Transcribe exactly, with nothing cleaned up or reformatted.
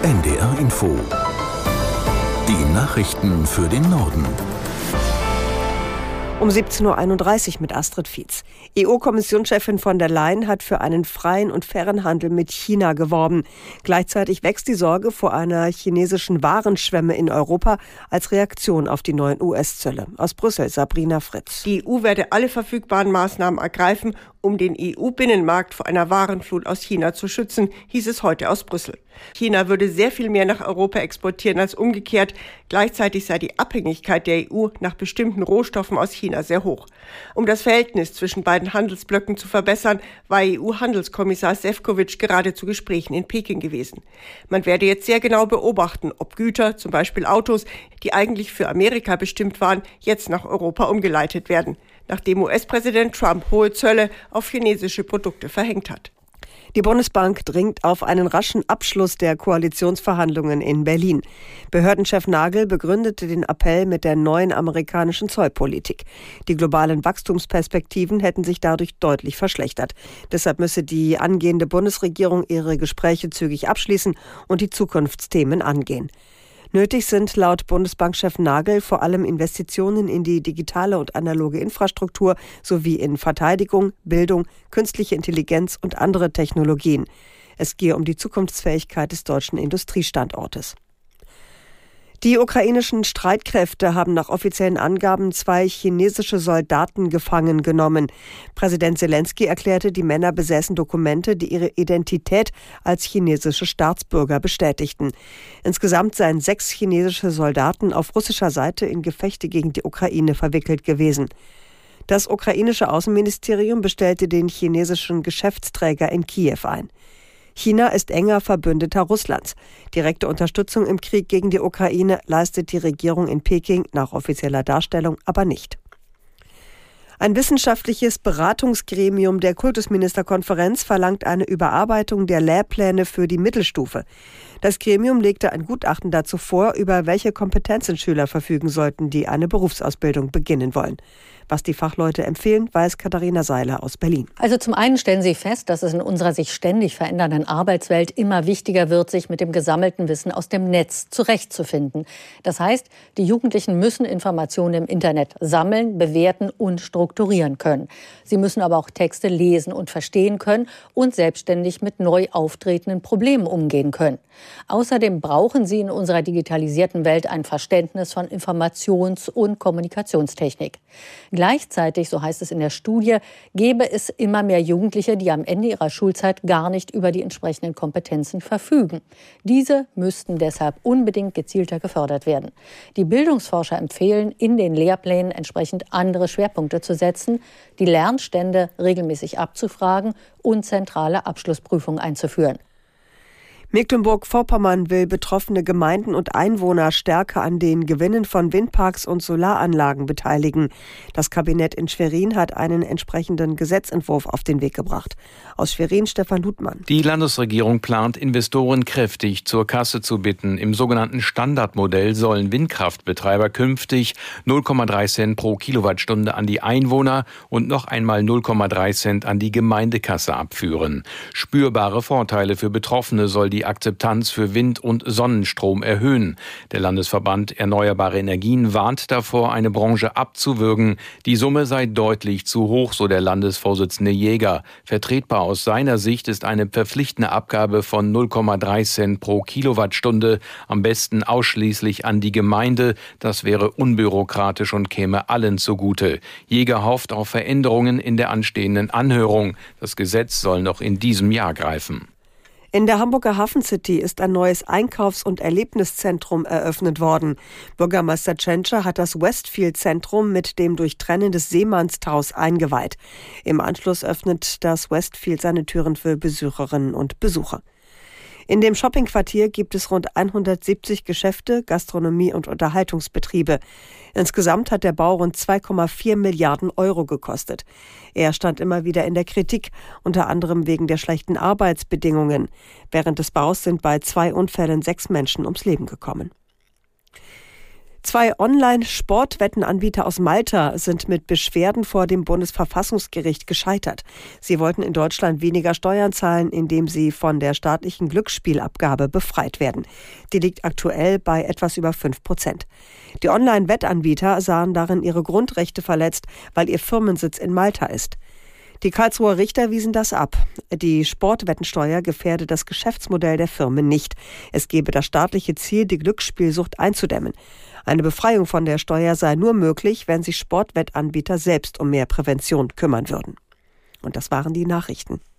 N D R Info. Die Nachrichten für den Norden. Um siebzehn Uhr einunddreißig mit Astrid Fietz. E U-Kommissionschefin von der Leyen hat für einen freien und fairen Handel mit China geworben. Gleichzeitig wächst die Sorge vor einer chinesischen Warenschwemme in Europa als Reaktion auf die neuen U S-Zölle. Aus Brüssel, Sabrina Fritz. Die E U werde alle verfügbaren Maßnahmen ergreifen, um den E U-Binnenmarkt vor einer Warenflut aus China zu schützen, hieß es heute aus Brüssel. China würde sehr viel mehr nach Europa exportieren als umgekehrt. Gleichzeitig sei die Abhängigkeit der E U nach bestimmten Rohstoffen aus China sehr hoch. Um das Verhältnis zwischen beiden Handelsblöcken zu verbessern, war E U-Handelskommissar Šefčovič gerade zu Gesprächen in Peking gewesen. Man werde jetzt sehr genau beobachten, ob Güter, zum Beispiel Autos, die eigentlich für Amerika bestimmt waren, jetzt nach Europa umgeleitet werden, nachdem U S-Präsident Trump hohe Zölle auf chinesische Produkte verhängt hat. Die Bundesbank dringt auf einen raschen Abschluss der Koalitionsverhandlungen in Berlin. Behördenchef Nagel begründete den Appell mit der neuen amerikanischen Zollpolitik. Die globalen Wachstumsperspektiven hätten sich dadurch deutlich verschlechtert. Deshalb müsse die angehende Bundesregierung ihre Gespräche zügig abschließen und die Zukunftsthemen angehen. Nötig sind laut Bundesbankchef Nagel vor allem Investitionen in die digitale und analoge Infrastruktur sowie in Verteidigung, Bildung, künstliche Intelligenz und andere Technologien. Es gehe um die Zukunftsfähigkeit des deutschen Industriestandortes. Die ukrainischen Streitkräfte haben nach offiziellen Angaben zwei chinesische Soldaten gefangen genommen. Präsident Selenskyj erklärte, die Männer besäßen Dokumente, die ihre Identität als chinesische Staatsbürger bestätigten. Insgesamt seien sechs chinesische Soldaten auf russischer Seite in Gefechte gegen die Ukraine verwickelt gewesen. Das ukrainische Außenministerium bestellte den chinesischen Geschäftsträger in Kiew ein. China ist enger Verbündeter Russlands. Direkte Unterstützung im Krieg gegen die Ukraine leistet die Regierung in Peking nach offizieller Darstellung aber nicht. Ein wissenschaftliches Beratungsgremium der Kultusministerkonferenz verlangt eine Überarbeitung der Lehrpläne für die Mittelstufe. Das Gremium legte ein Gutachten dazu vor, über welche Kompetenzen Schüler verfügen sollten, die eine Berufsausbildung beginnen wollen. Was die Fachleute empfehlen, weiß Katharina Seiler aus Berlin. Also zum einen stellen sie fest, dass es in unserer sich ständig verändernden Arbeitswelt immer wichtiger wird, sich mit dem gesammelten Wissen aus dem Netz zurechtzufinden. Das heißt, die Jugendlichen müssen Informationen im Internet sammeln, bewerten und strukturieren können. Sie müssen aber auch Texte lesen und verstehen können und selbstständig mit neu auftretenden Problemen umgehen können. Außerdem brauchen sie in unserer digitalisierten Welt ein Verständnis von Informations- und Kommunikationstechnik. Gleichzeitig, so heißt es in der Studie, gäbe es immer mehr Jugendliche, die am Ende ihrer Schulzeit gar nicht über die entsprechenden Kompetenzen verfügen. Diese müssten deshalb unbedingt gezielter gefördert werden. Die Bildungsforscher empfehlen, in den Lehrplänen entsprechend andere Schwerpunkte zu setzen, die Lernstände regelmäßig abzufragen und zentrale Abschlussprüfungen einzuführen. Mecklenburg-Vorpommern will betroffene Gemeinden und Einwohner stärker an den Gewinnen von Windparks und Solaranlagen beteiligen. Das Kabinett in Schwerin hat einen entsprechenden Gesetzentwurf auf den Weg gebracht. Aus Schwerin Stefan Ludmann. Die Landesregierung plant, Investoren kräftig zur Kasse zu bitten. Im sogenannten Standardmodell sollen Windkraftbetreiber künftig null Komma drei Cent pro Kilowattstunde an die Einwohner und noch einmal null Komma drei Cent an die Gemeindekasse abführen. Spürbare Vorteile für Betroffene soll die Akzeptanz für Wind- und Sonnenstrom erhöhen. Der Landesverband Erneuerbare Energien warnt davor, eine Branche abzuwürgen. Die Summe sei deutlich zu hoch, so der Landesvorsitzende Jäger. Vertretbar aus seiner Sicht ist eine verpflichtende Abgabe von null Komma drei Cent pro Kilowattstunde, am besten ausschließlich an die Gemeinde. Das wäre unbürokratisch und käme allen zugute. Jäger hofft auf Veränderungen in der anstehenden Anhörung. Das Gesetz soll noch in diesem Jahr greifen. In der Hamburger Hafen City ist ein neues Einkaufs- und Erlebniszentrum eröffnet worden. Bürgermeister Tschentscher hat das Westfield-Zentrum mit dem Durchtrennen des Seemannstaus eingeweiht. Im Anschluss öffnet das Westfield seine Türen für Besucherinnen und Besucher. In dem Shoppingquartier gibt es rund hundertsiebzig Geschäfte, Gastronomie und Unterhaltungsbetriebe. Insgesamt hat der Bau rund zwei Komma vier Milliarden Euro gekostet. Er stand immer wieder in der Kritik, unter anderem wegen der schlechten Arbeitsbedingungen. Während des Baus sind bei zwei Unfällen sechs Menschen ums Leben gekommen. Zwei Online-Sportwettenanbieter aus Malta sind mit Beschwerden vor dem Bundesverfassungsgericht gescheitert. Sie wollten in Deutschland weniger Steuern zahlen, indem sie von der staatlichen Glücksspielabgabe befreit werden. Die liegt aktuell bei etwas über fünf Prozent. Die Online-Wettanbieter sahen darin ihre Grundrechte verletzt, weil ihr Firmensitz in Malta ist. Die Karlsruher Richter wiesen das ab. Die Sportwettensteuer gefährde das Geschäftsmodell der Firmen nicht. Es gebe das staatliche Ziel, die Glücksspielsucht einzudämmen. Eine Befreiung von der Steuer sei nur möglich, wenn sich Sportwettanbieter selbst um mehr Prävention kümmern würden. Und das waren die Nachrichten.